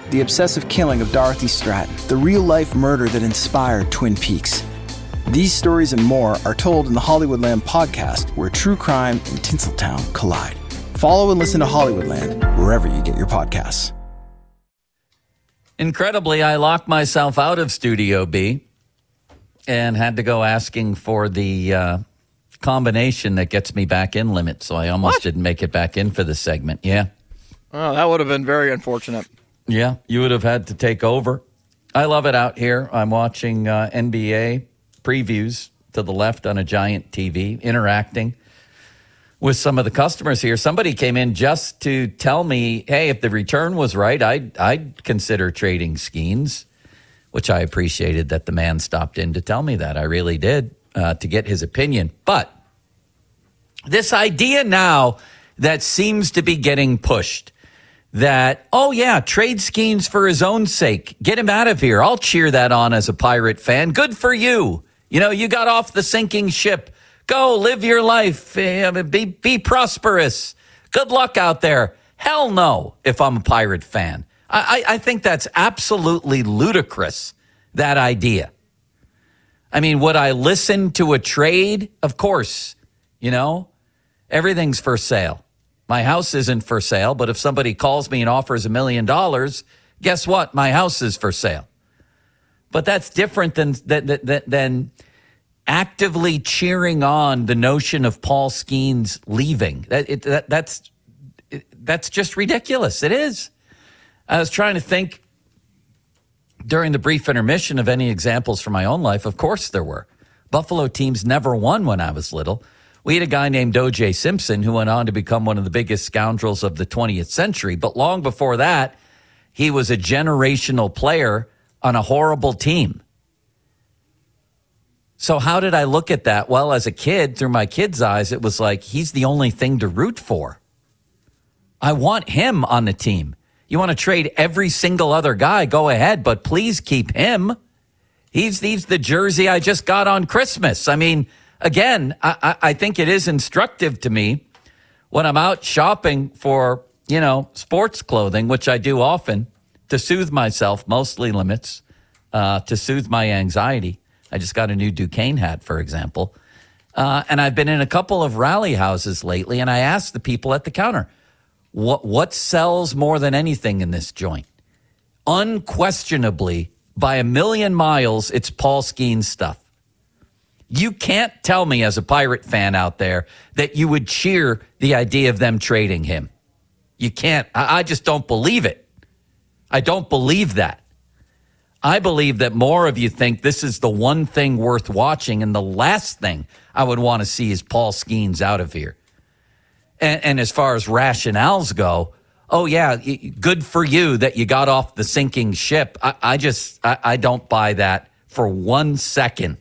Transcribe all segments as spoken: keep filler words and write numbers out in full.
the obsessive killing of Dorothy Stratton, the real-life murder that inspired Twin Peaks. These stories and more are told in the Hollywoodland podcast, where true crime and Tinseltown collide. Follow and listen to Hollywoodland wherever you get your podcasts. Incredibly, I locked myself out of Studio B and had to go asking for the uh, combination that gets me back in limit, so I almost What? didn't make it back in for this segment. Yeah. Oh, that would have been very unfortunate. Yeah, you would have had to take over. I love it out here. I'm watching uh, N B A previews to the left on a giant T V, interacting with some of the customers here. Somebody came in just to tell me, hey, if the return was right, I'd, I'd consider trading Skeens, which I appreciated that the man stopped in to tell me that. I really did, uh, to get his opinion. But this idea now that seems to be getting pushed, that, oh, yeah, trade Skeens for his own sake. Get him out of here. I'll cheer that on as a Pirate fan. Good for you. You know, you got off the sinking ship. Go live your life. Be, be prosperous. Good luck out there. Hell no, if I'm a Pirate fan. I, I, I think that's absolutely ludicrous, that idea. I mean, would I listen to a trade? Of course. You know, everything's for sale. My house isn't for sale, but if somebody calls me and offers a million dollars, guess what? My house is for sale. But that's different than than, than, than actively cheering on the notion of Paul Skeens leaving. That, it, that that's it, that's just ridiculous. It is. I was trying to think during the brief intermission of any examples from my own life. Of course there were. Buffalo teams never won when I was little. We had a guy named O J Simpson who went on to become one of the biggest scoundrels of the twentieth century. But long before that, he was a generational player on a horrible team. So how did I look at that? Well, as a kid, through my kid's eyes, it was like, he's the only thing to root for. I want him on the team. You want to trade every single other guy, go ahead, but please keep him. He's, he's the jersey I just got on Christmas. I mean, again, I, I think it is instructive to me when I'm out shopping for, you know, sports clothing, which I do often, to soothe myself, mostly limits, uh, to soothe my anxiety. I just got a new Duquesne hat, for example. Uh, and I've been in a couple of rally houses lately, and I asked the people at the counter, what, what sells more than anything in this joint? Unquestionably, by a million miles, it's Paul Skeens stuff. You can't tell me as a Pirate fan out there that you would cheer the idea of them trading him. You can't. I, I just don't believe it. I don't believe that. I believe that more of you think this is the one thing worth watching, and the last thing I would want to see is Paul Skeens out of here. And, and as far as rationales go, oh, yeah, good for you that you got off the sinking ship. I, I just, I, I don't buy that for one second.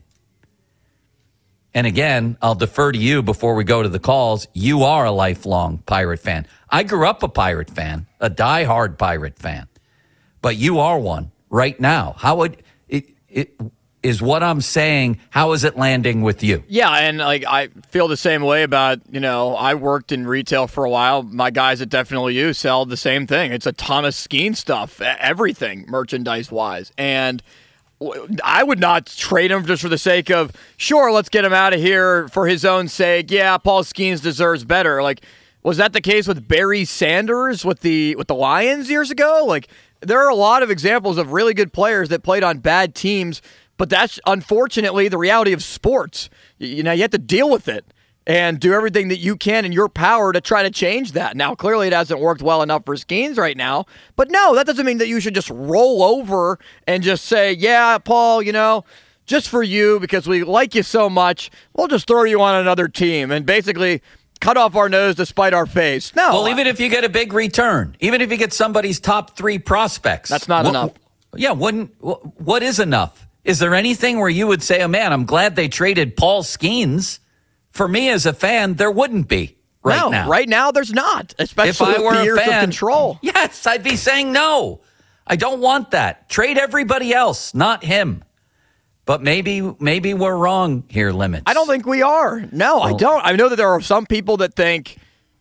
And again, I'll defer to you before we go to the calls. You are a lifelong Pirate fan. I grew up a Pirate fan, a diehard Pirate fan. But you are one right now. How would it, it is what I'm saying? How is it landing with you? Yeah, and like I feel the same way about, you know, I worked in retail for a while. My guys at Definitely You sell the same thing. It's a ton of Skeen stuff, everything merchandise wise. And I would not trade him just for the sake of, sure, let's get him out of here for his own sake. Yeah, Paul Skeens deserves better. Like, was that the case with Barry Sanders with the with the Lions years ago? Like, there are a lot of examples of really good players that played on bad teams, but that's unfortunately the reality of sports. You know, you have to deal with it and do everything that you can in your power to try to change that. Now, clearly it hasn't worked well enough for Skeens right now, but no, that doesn't mean that you should just roll over and just say, yeah, Paul, you know, just for you, because we like you so much, we'll just throw you on another team and basically cut off our nose to spite our face. No. Well, even if you get a big return, even if you get somebody's top three prospects. That's not what, enough. Yeah, wouldn't, what is enough? Is there anything where you would say, oh, man, I'm glad they traded Paul Skeens? For me as a fan, there wouldn't be right no, now. Right now, there's not, especially if I were with the a years fan, of control. Yes, I'd be saying no. I don't want that. Trade everybody else, not him. But maybe maybe we're wrong here, Limits. I don't think we are. No, well, I don't. I know that there are some people that think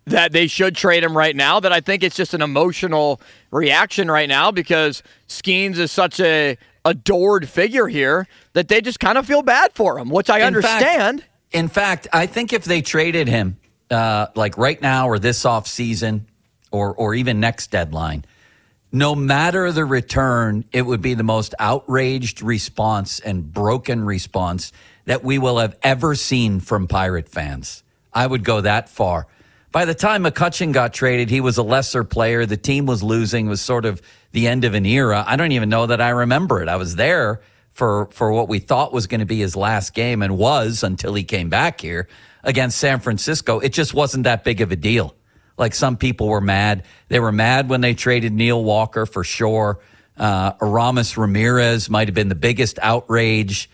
that they should trade him right now, that I think it's just an emotional reaction right now because Skeens is such a adored figure here that they just kind of feel bad for him, which I in understand. Fact, in fact, I think if they traded him uh, like right now or this offseason or or even next deadline, no matter the return, it would be the most outraged response and broken response that we will have ever seen from Pirate fans. I would go that far. By the time McCutchen got traded, he was a lesser player. The team was losing. It was sort of the end of an era. I don't even know that I remember it. I was there for, for what we thought was going to be his last game and was until he came back here against San Francisco. It just wasn't that big of a deal. Like some people were mad. They were mad when they traded Neil Walker for sure. Uh, Aramis Ramirez might have been the biggest outrage.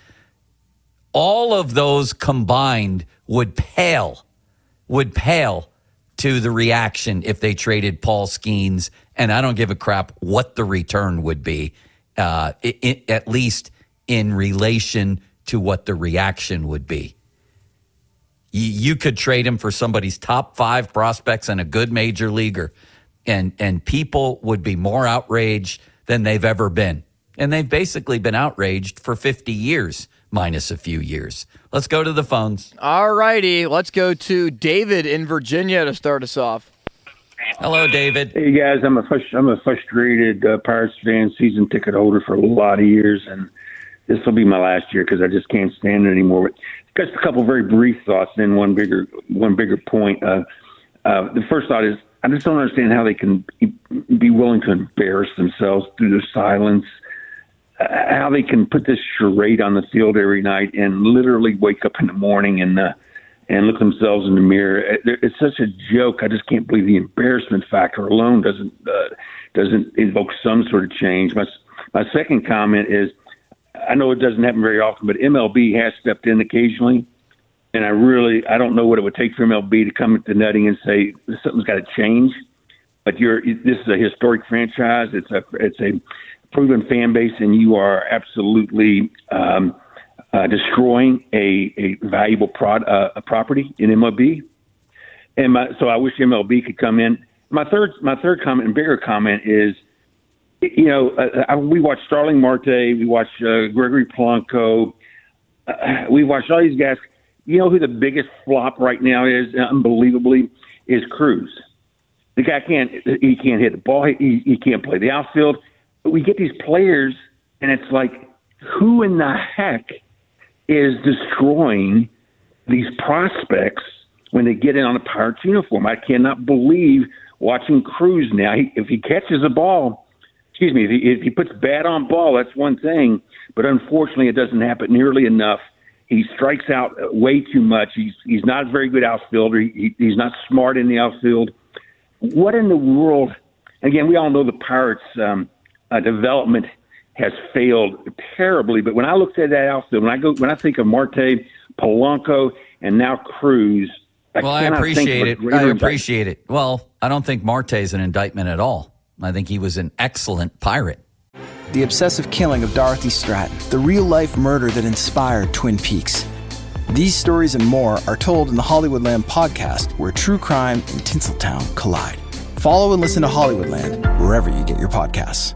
All of those combined would pale, would pale to the reaction if they traded Paul Skeens, and I don't give a crap what the return would be, uh, it, it, at least in relation to what the reaction would be. You, you could trade him for somebody's top five prospects and a good major leaguer, and and people would be more outraged than they've ever been. And they've basically been outraged for fifty years, minus a few years. Let's go to the phones. All righty. Let's go to David in Virginia to start us off. Hello, David. Hey, guys. I'm a frust- I'm a frustrated uh, Pirates fan, season ticket holder for a lot of years, and this will be my last year because I just can't stand it anymore. But just a couple very brief thoughts, then one bigger one bigger point. Uh, uh, the first thought is I just don't understand how they can be willing to embarrass themselves through their silence, how they can put this charade on the field every night and literally wake up in the morning and uh, and look themselves in the mirror. It's such a joke. I just can't believe the embarrassment factor alone doesn't uh, doesn't invoke some sort of change. My my second comment is, I know it doesn't happen very often, but M L B has stepped in occasionally, and I really I don't know what it would take for M L B to come into netting and say something's got to change. But you're this is a historic franchise. It's a it's a proven fan base, and you are absolutely um, uh, destroying a, a valuable prod, uh, a property in M L B. And my, so I wish M L B could come in. My third, my third comment and bigger comment is, you know, uh, we watched Starling Marte, we watched uh, Gregory Polanco, uh, we watched all these guys. You know who the biggest flop right now is, unbelievably, is Cruz. The guy can't, he can't hit the ball, he, he can't play the outfield. We get these players, and it's like, who in the heck is destroying these prospects when they get in on a Pirates uniform? I cannot believe watching Cruz now. He, if he catches a ball, excuse me, if he, if he puts bat on ball, that's one thing, but unfortunately it doesn't happen nearly enough. He strikes out way too much. He's he's not a very good outfielder. He, he's not smart in the outfield. What in the world? Again, we all know the Pirates' um, Uh, development has failed terribly, but when I looked at that outfield, when I go, when I think of Marte, Polanco, and now Cruz, I well, I appreciate it. I appreciate it. Well, I don't think Marte is an indictment at all. I think he was an excellent Pirate. The obsessive killing of Dorothy Stratton, the real-life murder that inspired Twin Peaks. These stories and more are told in the Hollywoodland podcast, where true crime and Tinseltown collide. Follow and listen to Hollywoodland wherever you get your podcasts.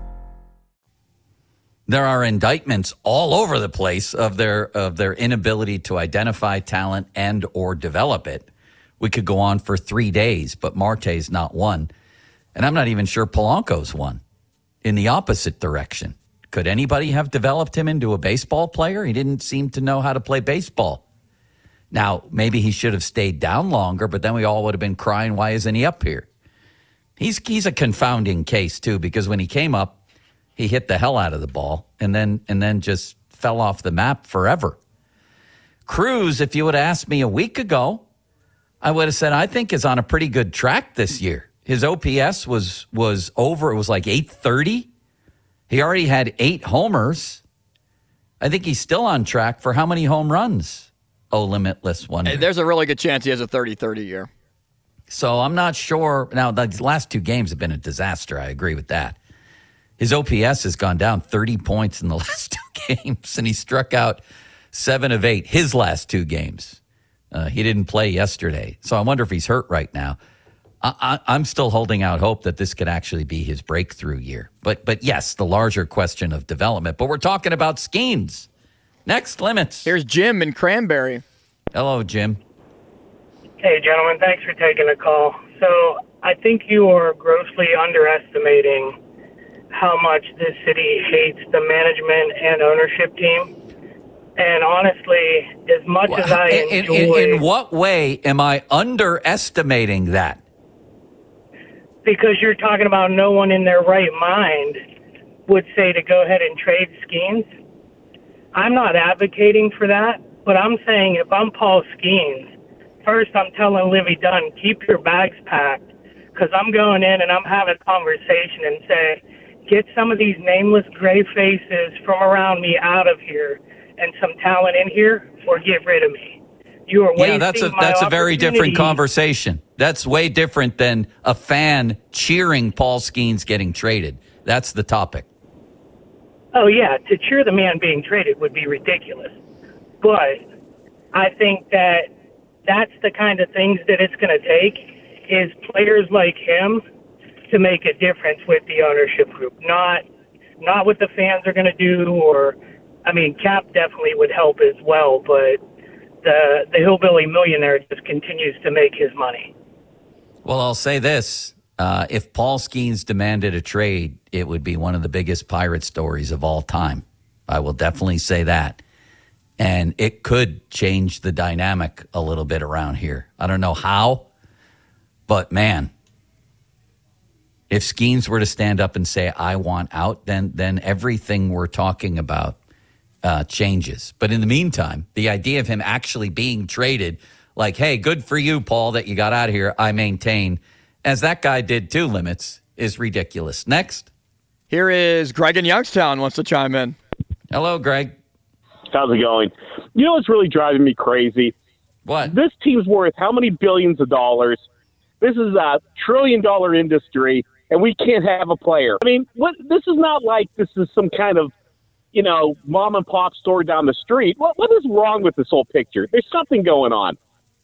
There are indictments all over the place of their of their inability to identify talent and or develop it. We could go on for three days, but Marte's not one. And I'm not even sure Polanco's one in the opposite direction. Could anybody have developed him into a baseball player? He didn't seem to know how to play baseball. Now, maybe he should have stayed down longer, but then we all would have been crying, why isn't he up here? He's he's a confounding case, too, because when he came up, he hit the hell out of the ball and then and then just fell off the map forever. Cruz, if you would have asked me a week ago, I would have said I think is on a pretty good track this year. His O P S was was over. It was like eight thirty. He already had eight homers. I think he's still on track for how many home runs? Oh, limitless one. Hey, there's a really good chance he has a thirty thirty year. So I'm not sure. Now, the last two games have been a disaster. I agree with that. His O P S has gone down thirty points in the last two games, and he struck out seven of eight his last two games. Uh, he didn't play yesterday, so I wonder if he's hurt right now. I, I, I'm still holding out hope that this could actually be his breakthrough year. But but yes, the larger question of development. But we're talking about Skeens. Next, Limits. Here's Jim in Cranberry. Hello, Jim. Hey, gentlemen. Thanks for taking the call. So I think you are grossly underestimating how much this city hates the management and ownership team. And honestly, as much well, as I in, enjoy... In, in what way am I underestimating that? Because you're talking about no one in their right mind would say to go ahead and trade Skeens. I'm not advocating for that, but I'm saying if I'm Paul Skeens, first I'm telling Livy Dunn, keep your bags packed, because I'm going in and I'm having a conversation and say, get some of these nameless gray faces from around me out of here and some talent in here, or get rid of me. You are wasting yeah, that's a my that's a very different opportunity. conversation. That's way different than a fan cheering Paul Skeens getting traded. That's the topic. Oh, yeah, to cheer the man being traded would be ridiculous. But I think that that's the kind of things that it's going to take is players like him to make a difference with the ownership group. Not not what the fans are going to do, or, I mean, Cap definitely would help as well, but the the hillbilly millionaire just continues to make his money. Well, I'll say this. Uh, if Paul Skeens demanded a trade, it would be one of the biggest pirate stories of all time. I will definitely say that. And it could change the dynamic a little bit around here. I don't know how, but man, if Skeens were to stand up and say, I want out, then then everything we're talking about uh, changes. But in the meantime, the idea of him actually being traded, like, hey, good for you, Paul, that you got out of here, I maintain, as that guy did too, Limits, is ridiculous. Next. Here is Greg in Youngstown wants to chime in. Hello, Greg. How's it going? You know what's really driving me crazy? What? This team's worth how many billions of dollars? This is a trillion-dollar industry, and we can't have a player. I mean, what? This is not like this is some kind of, you know, mom-and-pop store down the street. What What is wrong with this whole picture? There's something going on.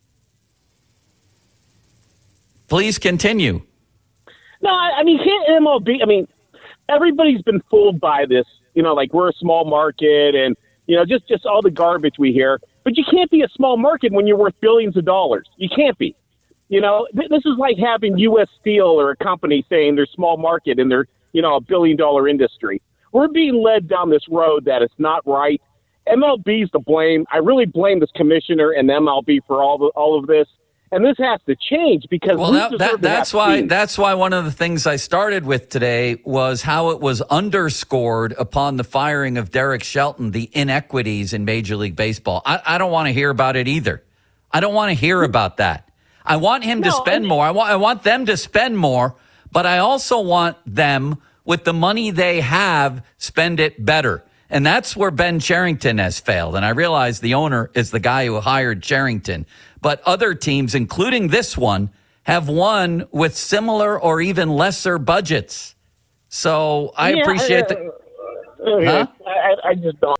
Please continue. No, I, I mean, can't M L B – I mean, everybody's been fooled by this, you know, like we're a small market and, you know, just, just all the garbage we hear. But you can't be a small market when you're worth billions of dollars. You can't be. You know, th- this is like having U S Steel or a company saying they're small market and they're, you know, a billion-dollar industry. We're being led down this road that is not right. M L B's to blame. I really blame this commissioner and the M L B for all the, all of this. And this has to change because well, we that, that, that's why teams. that's why one of the things I started with today was how it was underscored upon the firing of Derek Shelton, the inequities in Major League Baseball. I, I don't want to hear about it either. I don't want to hear about that. I want him no, to spend more. I want I want them to spend more, but I also want them, with the money they have, spend it better. And that's where Ben Cherington has failed. And I realize the owner is the guy who hired Cherington. But other teams, including this one, have won with similar or even lesser budgets. So I yeah, appreciate uh, the... Uh, huh? I, I just don't.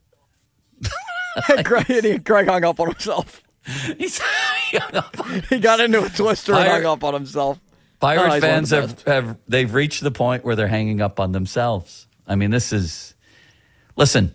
Greg, Greg hung up on himself. He's, he, hung up on he got into a twister Pirate, and hung up on himself. Pirate oh, fans have, have they've reached the point where they're hanging up on themselves. I mean, this is... Listen,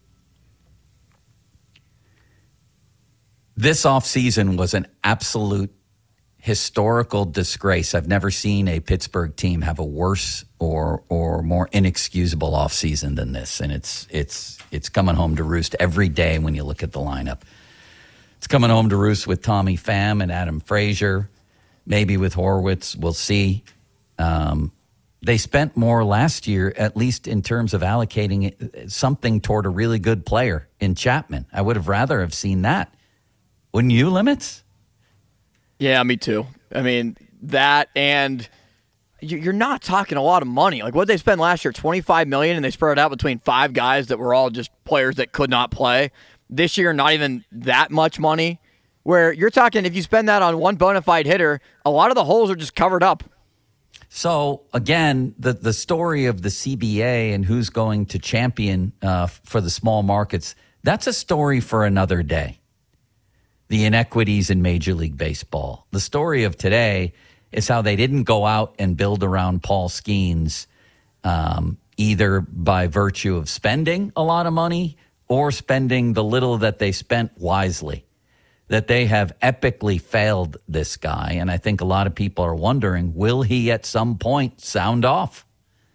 this offseason was an absolute historical disgrace. I've never seen a Pittsburgh team have a worse or or more inexcusable offseason than this, and it's it's it's coming home to roost every day when you look at the lineup. It's coming home to roost with Tommy Pham and Adam Frazier, maybe with Horwitz. We'll see. Um, They spent more last year, at least in terms of allocating something toward a really good player in Chapman. I would have rather have seen that. Wouldn't you, Limits? Yeah, me too. I mean, that and you're not talking a lot of money. Like what they spent last year, twenty-five million dollars, and they spread it out between five guys that were all just players that could not play. This year, not even that much money. Where you're talking, if you spend that on one bona fide hitter, a lot of the holes are just covered up. So, again, the, the story of the C B A and who's going to champion uh, for the small markets, that's a story for another day. The inequities in Major League Baseball. The story of today is how they didn't go out and build around Paul Skeens, um, either by virtue of spending a lot of money or spending the little that they spent wisely. That they have epically failed this guy. And I think a lot of people are wondering, will he at some point sound off?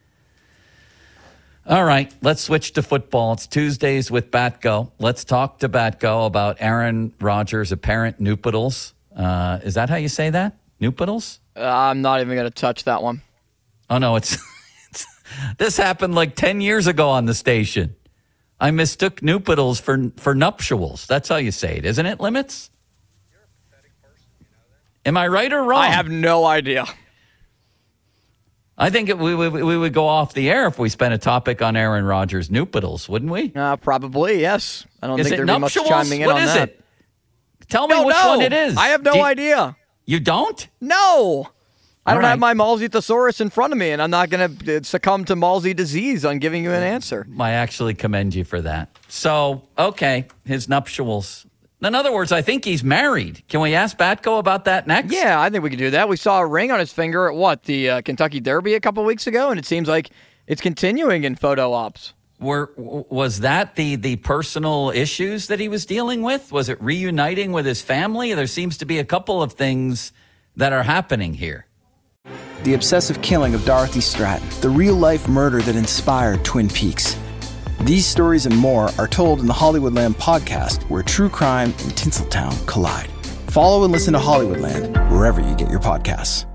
All right, let's switch to football. It's Tuesdays with Batko. Let's talk to Batko about Aaron Rodgers' apparent noopidals. Uh, is that how you say that? Noopidals? Uh, I'm not even going to touch that one. Oh, no, it's, it's this happened like ten years ago on the station. I mistook noopidals for for nuptials. That's how you say it, isn't it, Limits? You're a pathetic person, you know that? Am I right or wrong? I have no idea. I think it, we, we we would go off the air if we spent a topic on Aaron Rodgers' noopidals, wouldn't we? Uh, probably, yes. I don't is think it there'd be much nuptials? chiming in what on is that. It? Tell me no, which no. one it is. I have no Do you, idea. You don't? No. I All don't right. have my Malsey thesaurus in front of me, and I'm not going to succumb to Malsey disease on giving you an answer. I actually commend you for that. So, okay, his nuptials. In other words, I think he's married. Can we ask Batko about that next? Yeah, I think we could do that. We saw a ring on his finger at what, the uh, Kentucky Derby a couple weeks ago, and it seems like it's continuing in photo ops. Were, was that the, the personal issues that he was dealing with? Was it reuniting with his family? There seems to be a couple of things that are happening here. The obsessive killing of Dorothy Stratton, the real-life murder that inspired Twin Peaks. These stories and more are told in the Hollywoodland podcast, where true crime and Tinseltown collide. Follow and listen to Hollywoodland wherever you get your podcasts.